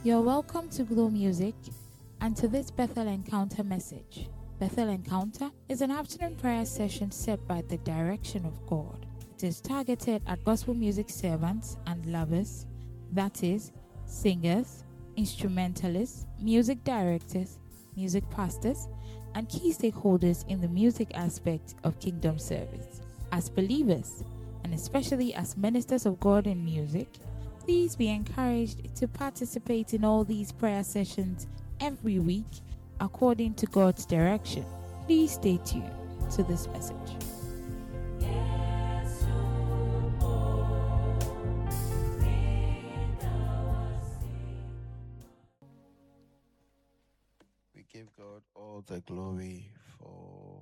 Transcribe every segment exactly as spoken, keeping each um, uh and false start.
You're welcome to Glow Music and to this Bethel Encounter message. Bethel Encounter is an afternoon prayer session set by the direction of God. It is targeted at gospel music servants and lovers, that is, singers, instrumentalists, music directors, music pastors, and key stakeholders in the music aspect of kingdom service. As believers, and especially as ministers of God in music, please be encouraged to participate in all these prayer sessions every week according to God's direction. Please stay tuned to this message. We give God all the glory for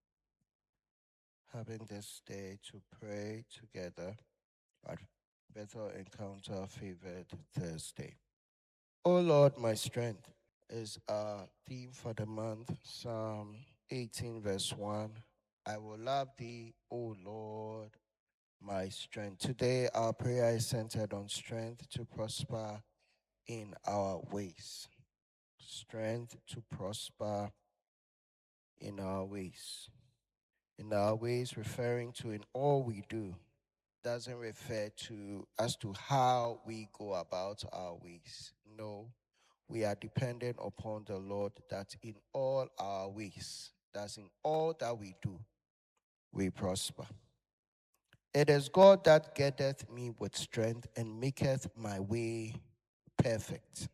having this day to pray together at Bethel Encounter Favored Thursday. O Lord, my strength is our theme for the month, Psalm eighteen, verse one. I will love thee, O Lord, my strength. Today, our prayer is centered on strength to prosper in our ways. Strength to prosper in our ways. In our ways, referring to in all we do, doesn't refer to as to how we go about our ways. No, we are dependent upon the Lord that in all our ways, that in all that we do, we prosper. It is God that getteth me with strength and maketh my way perfect.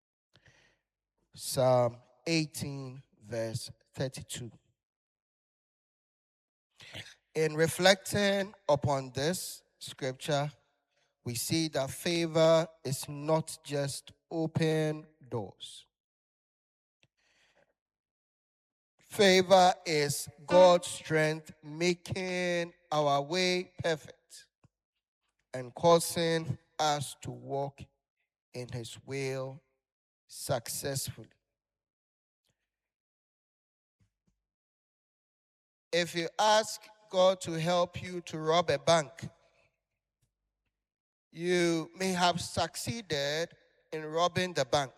Psalm eighteen, verse thirty-two. In reflecting upon this scripture, we see that favor is not just open doors. Favor is God's strength making our way perfect and causing us to walk in His will successfully. If you ask God to help you to rob a bank, you may have succeeded in robbing the bank.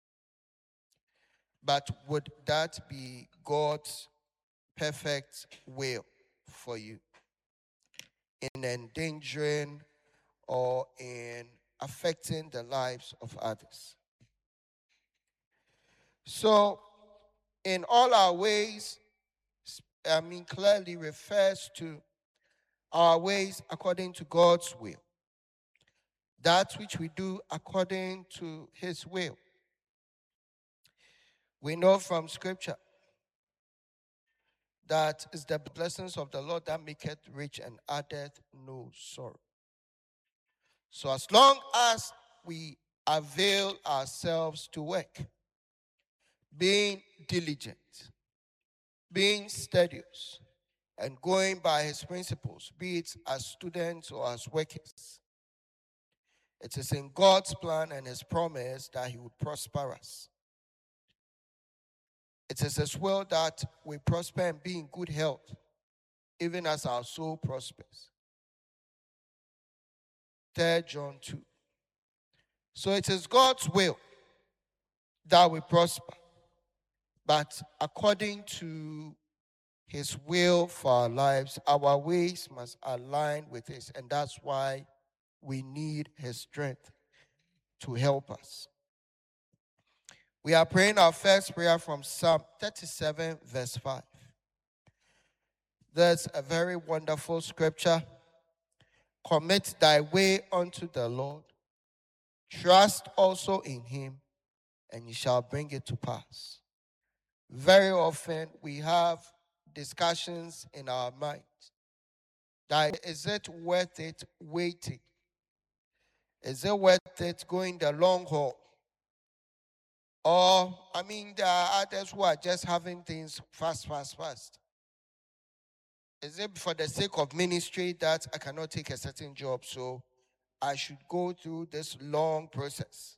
But would that be God's perfect will for you in endangering or in affecting the lives of others? So, in all our ways, I mean, clearly refers to our ways according to God's will. That which we do according to His will. We know from Scripture that is the blessings of the Lord that maketh rich and addeth no sorrow. So as long as we avail ourselves to work, being diligent, being studious, and going by His principles, be it as students or as workers, it is in God's plan and His promise that He would prosper us. It is His will that we prosper and be in good health, even as our soul prospers. Third John two. So it is God's will that we prosper, but according to His will for our lives, our ways must align with His, and that's why we need His strength to help us. We are praying our first prayer from Psalm thirty-seven, verse five. There's a very wonderful scripture. Commit thy way unto the Lord. Trust also in Him, and He shall bring it to pass. Very often we have discussions in our mind. That is it worth it waiting? Is it worth it going the long haul? Or, I mean, there are others who are just having things fast, fast, fast. Is it for the sake of ministry that I cannot take a certain job, so I should go through this long process?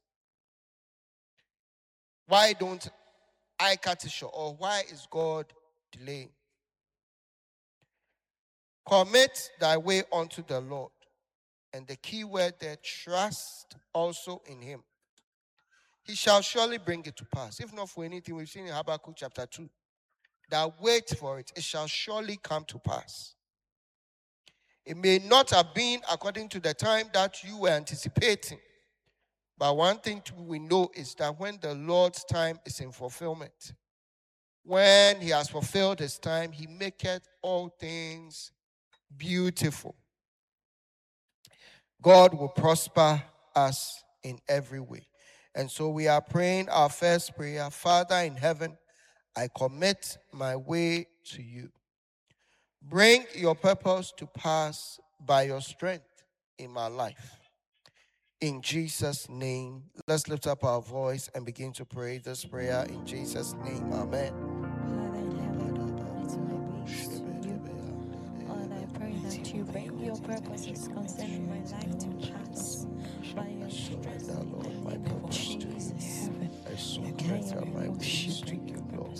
Why don't I cut it short? Or why is God delaying? Commit thy way unto the Lord. And the key word there, trust also in Him. he shall surely bring it to pass. If not for anything, we've seen in Habakkuk chapter two, that wait for it, it shall surely come to pass. It may not have been according to the time that you were anticipating, but one thing we know is that when the Lord's time is in fulfillment, when he has fulfilled his time, he maketh all things beautiful. God will prosper us in every way. And so we are praying our first prayer. Father in heaven, I commit my way to you. Bring your purpose to pass by your strength in my life. In Jesus' name, let's lift up our voice and begin to pray this prayer in Jesus' name. Amen. Father in heaven, it's my wish to you. Lord, I pray that you bring your purposes concerning my life to pass by your strength in the name of Jesus. I surrender my wish to you, Lord.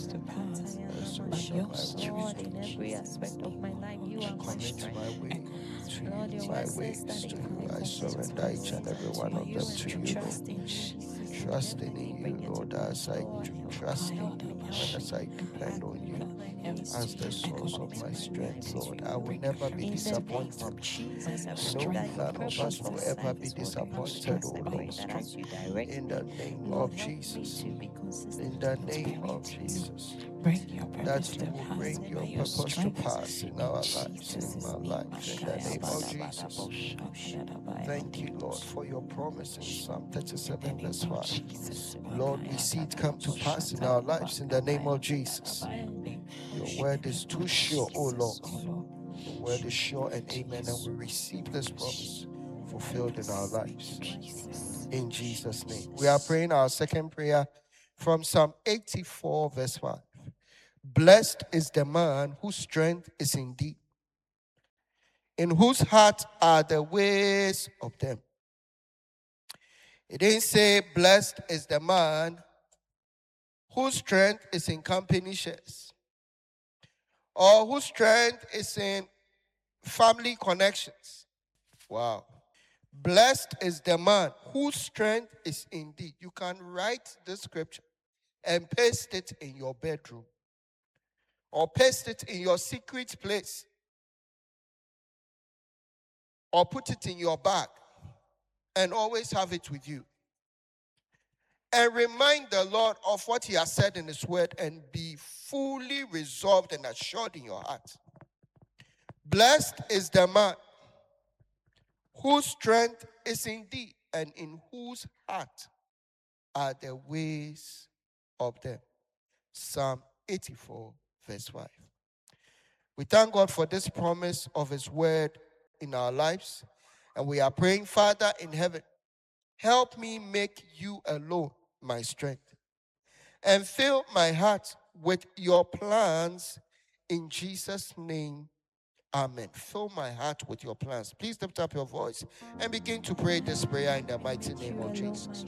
Lord, in every aspect of my life, you are my strength. Lord, your word says that if I surrender each and every one of them to you, Lord. Trusting in you, Lord, as I trust in you, and as I depend on you as the source of my strength, Lord. I will never be disappointed. No, none of us will ever be disappointed, oh Lord. In the name of Jesus. In the name of Jesus. That you will bring your purpose to pass in our lives, in my life, in the name of Jesus. Thank you, Lord, for your promise in Psalm thirty-seven, verse five. Lord, we see it come to pass in our lives in the name of Jesus. Your word is too sure, oh Lord. Your word is sure and amen, and we receive this promise fulfilled in our lives. In Jesus' name. We are praying our second prayer from Psalm eighty-four, verse five. Blessed is the man whose strength is in thee, in whose heart are the ways of them. It didn't say, blessed is the man whose strength is in company shares, or whose strength is in family connections. Wow. Blessed is the man whose strength is in thee. You can write this scripture and paste it in your bedroom, or paste it in your secret place, or put it in your bag and always have it with you. And remind the Lord of what he has said in his word and be fully resolved and assured in your heart. Blessed is the man whose strength is in thee, and in whose heart are the ways of them. Psalm eighty-four, verse five. We thank God for this promise of his word in our lives. And we are praying, Father in heaven, help me make you alone my strength, and fill my heart with your plans in Jesus' name. Amen. Fill my heart with your plans. Please lift up your voice and begin to pray this prayer in the mighty name of Jesus.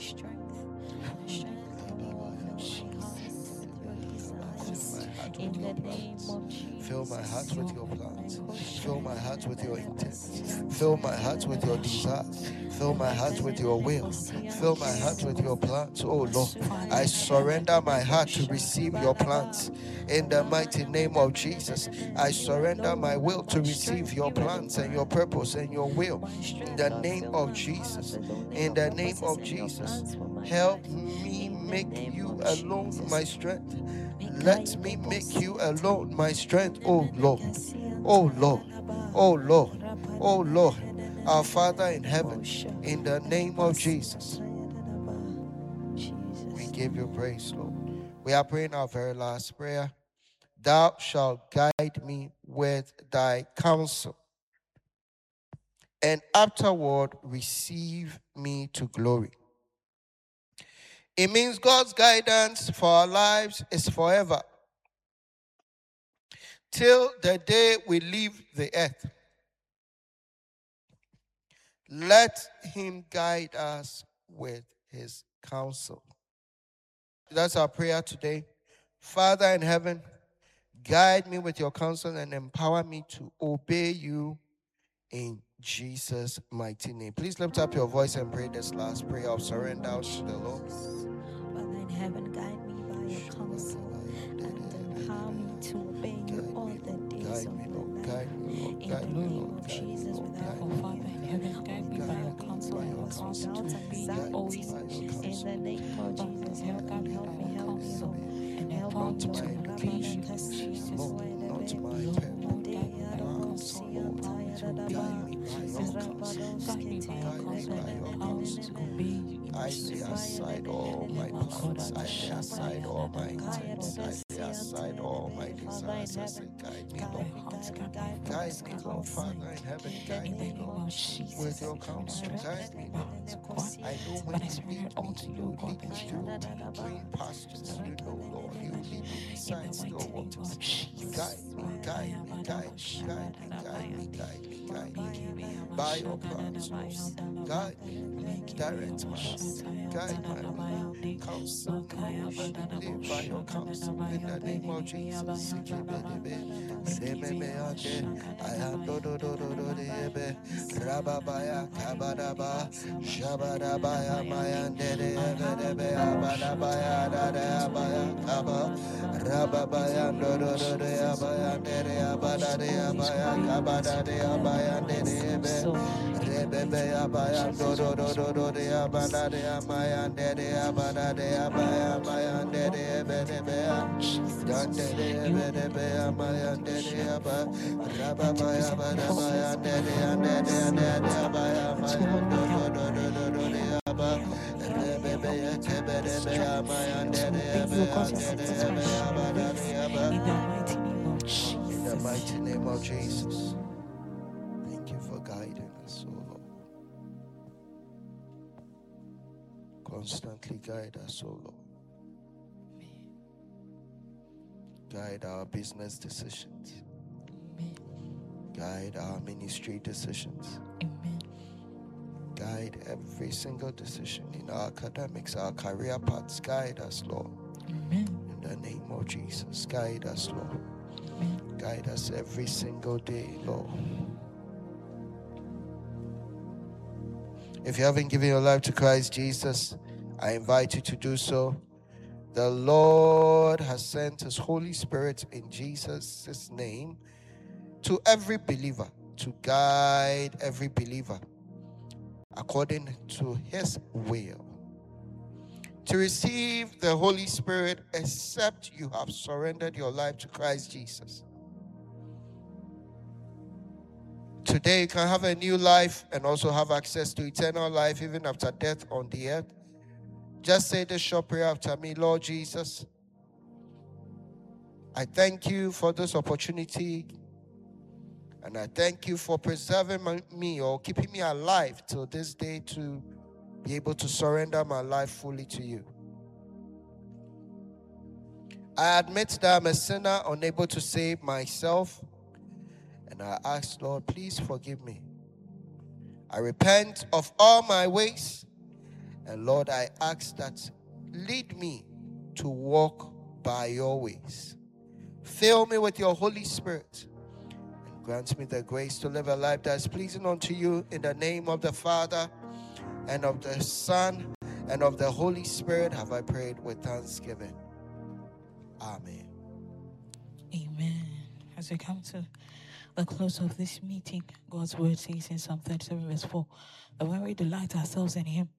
In the name of Jesus. Fill my heart with your plans. Fill my heart with your intents. Fill my heart with your desires. Fill my heart with your will. Fill my heart with your plans. Oh Lord, I surrender my heart to receive your plans. In the mighty name of Jesus, I surrender my will to receive your plans and your purpose and your will. In the name of Jesus. In the name of Jesus. Help me make you alone my strength. Let me make you alone my strength, oh Lord. Oh Lord. Oh Lord. Oh Lord. Our Father in heaven, in the name of Jesus, we give you praise, Lord. We are praying our very last prayer. Thou shalt guide me with thy counsel, and afterward receive me to glory. It means God's guidance for our lives is forever, till the day we leave the earth. Let him guide us with his counsel. That's our prayer today. Father in heaven, guide me with your counsel and empower me to obey you in Jesus' mighty name. Please lift up your voice and pray this last prayer of surrender to the Lord. heaven, guide me by your counsel and empower me to obey you all the days of my life. In the name of Jesus, without Oh, Father in heaven, guide me by your counsel and empower me to obey you always. in the name of Jesus, help me, help me, help me, Lord. And Help empower me, me to Lord. obey you, Jesus. Not my purpose. Guide me by your counsel and empower me to obey you. I lay aside all my plans. I lay aside all my intents. I lay aside all my desires. And guide me, Lord. Guide me, Lord. Father in heaven, guide me, Lord. With your counsel, guide me, Lord. I know when you lead me, you lead me through green pastures. You know, Lord, you lead me beside still waters. Guide me, guide me, guide me, guide me, guide me, guide me, guide me. By your counsels, guide me, direct my path, guide my way, counsel me, live by your counsel in the name of Jesus. Rababaya Kabadaba Shabadabaya Mayandere Abadabaya Dadabaya Kaba Rababaya Dodode Abayandere Abadade Abaya Kabadade Abayandere Rebebe Abaya Dodode Abadade Amayandere Abadade Abaya Mayandere Bedebea Dandere Bedebe Amayandere Abba Rababaya Badabaya Dede Dede Dede Abaya Mayandere Abba Rebebe Kebedebe Amayandere In the mighty name of Jesus. Thank you for guiding us, O Lord. Constantly guide us, O Lord. Guide our business decisions. Guide our ministry decisions. Amen. Guide every single decision in our academics, our career paths. Guide us, Lord. Amen. In the name of Jesus, guide us, Lord. Amen. Guide us every single day, Lord. If you haven't given your life to Christ Jesus, I invite you to do so. The Lord has sent His Holy Spirit in Jesus' name to every believer, to guide every believer according to His will. To receive the Holy Spirit, except you have surrendered your life to Christ Jesus. Today you can have a new life and also have access to eternal life even after death on the earth. Just say this short prayer after me. Lord Jesus, I thank you for this opportunity, and I thank you for preserving my, me or keeping me alive till this day to be able to surrender my life fully to you. I admit that I'm a sinner, unable to save myself, and I ask, Lord, please forgive me. I repent of all my ways, and Lord, I ask that lead me to walk by your ways. Fill me with your Holy Spirit and grant me the grace to live a life that is pleasing unto you. In the name of the Father and of the Son and of the Holy Spirit have I prayed with thanksgiving. Amen. Amen. As we come to the close of this meeting, God's word says in Psalm thirty-seven verse four that when we delight ourselves in Him,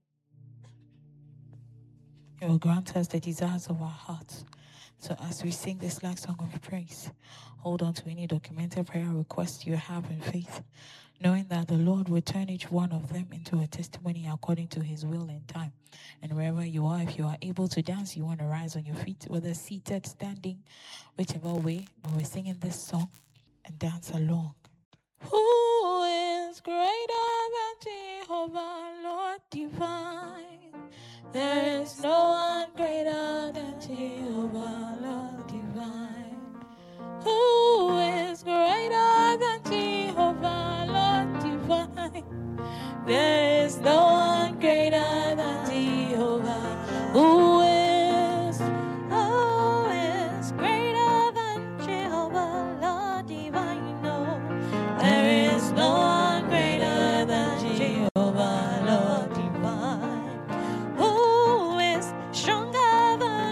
He will grant us the desires of our hearts. So as we sing this last song of praise, hold on to any documented prayer requests you have in faith, knowing that the Lord will turn each one of them into a testimony according to His will and time. And wherever you are, if you are able to dance, you want to rise on your feet, whether seated, standing, whichever way, but we're singing this song and dance along. Who is greater than Jehovah, Lord divine? There is no one greater than Jehovah, Lord divine. Who is greater than Jehovah, Lord divine? There is no one greater than Jehovah. Who is, Who is greater than Jehovah, Lord divine? No, there is no one greater than Jehovah, Lord divine. Who is stronger than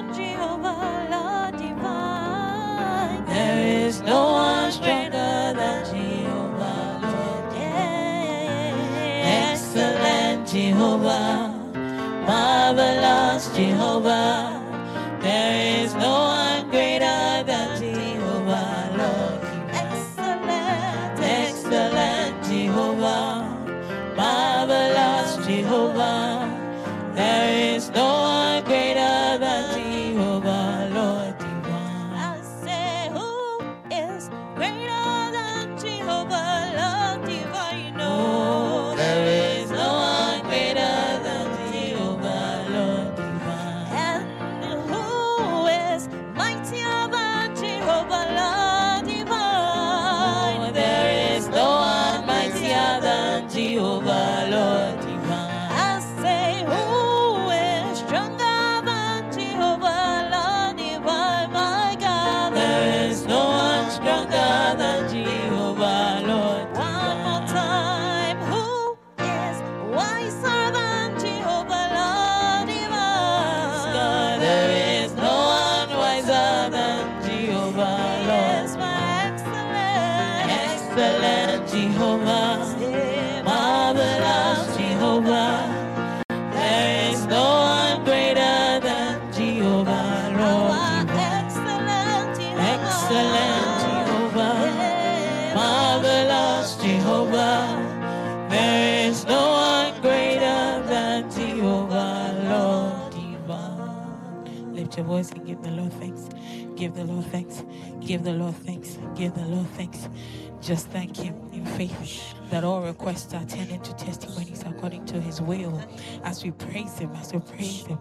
marvelous Jehovah. There is no one greater than Jehovah, Lord. Excellent, excellent Jehovah, marvelous Jehovah. There is no one greater than Jehovah, Lord divine. I say, who is greater than Jehovah, Lord divine? No, there is no one greater than Jehovah, Lord divine. And who is mightier than Jehovah, Lord divine? Oh, there is no one mightier than Jehovah, Lord divine. I say, who is stronger than Jehovah, Lord divine? My God, there is no one stronger than Jehovah, Lord divine. One more time, who is wiser than Jehovah, Lord divine? God, there is no one wiser than Jehovah, Lord. Yes, my excellent, excellent Jehovah, marvelous Jehovah. There is no one greater than Jehovah, Lord. Excellent Jehovah, excellent Jehovah, marvelous Jehovah. There is no one greater than Jehovah, Lord divine. Lift your voice and give the Lord thanks. Give the Lord thanks. Give the Lord thanks. Give the Lord thanks. Just thank Him in faith that all requests are turned into testimonies according to His will. As we praise Him, as we praise Him.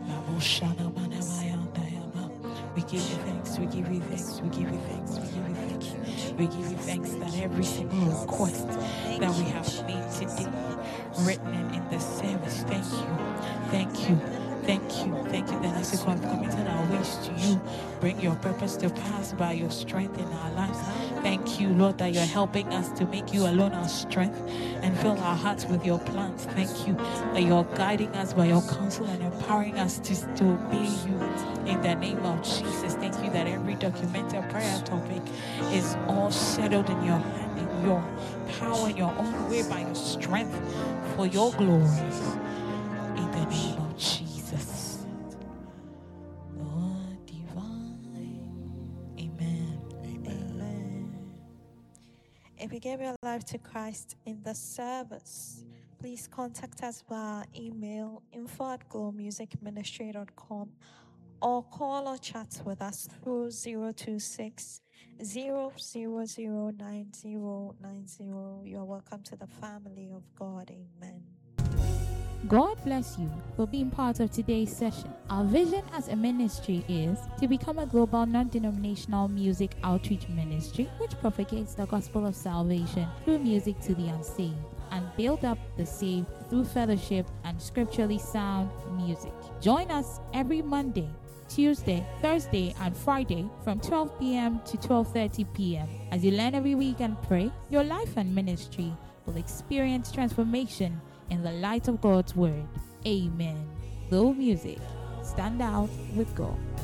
We give you thanks, we give you thanks, we give you thanks, we give you thanks. We give you thanks that every single request that we have made today, written in the service, thank you, thank you. Thank you, thank you that as we have committed our ways to you, bring your purpose to pass by your strength in our lives. Thank you, Lord, that you're helping us to make you alone our strength and fill our hearts with your plans. Thank you that you're guiding us by your counsel and empowering us to, to obey you in the name of Jesus. Thank you that every documented prayer topic is all settled in your hand, in your power, in your own way, by your strength, for your glory. In the name of Jesus. Lord divine. Amen. Amen. If you gave your life to Christ in the service, please contact us via email info at glow music ministry dot com or call or chat with us through zero two six, zero zero zero, nine zero nine zero. You are welcome to the family of God. Amen. God bless you for being part of today's session. Our vision as a ministry is to become a global non-denominational music outreach ministry which propagates the gospel of salvation through music to the unsaved and build up the saved through fellowship and scripturally sound music. Join us every Monday, Tuesday, Thursday, and Friday from twelve p.m. to twelve thirty p.m. As you learn every week and pray, your life and ministry will experience transformation in the light of God's word. Amen. Glow Music. Stand out with God.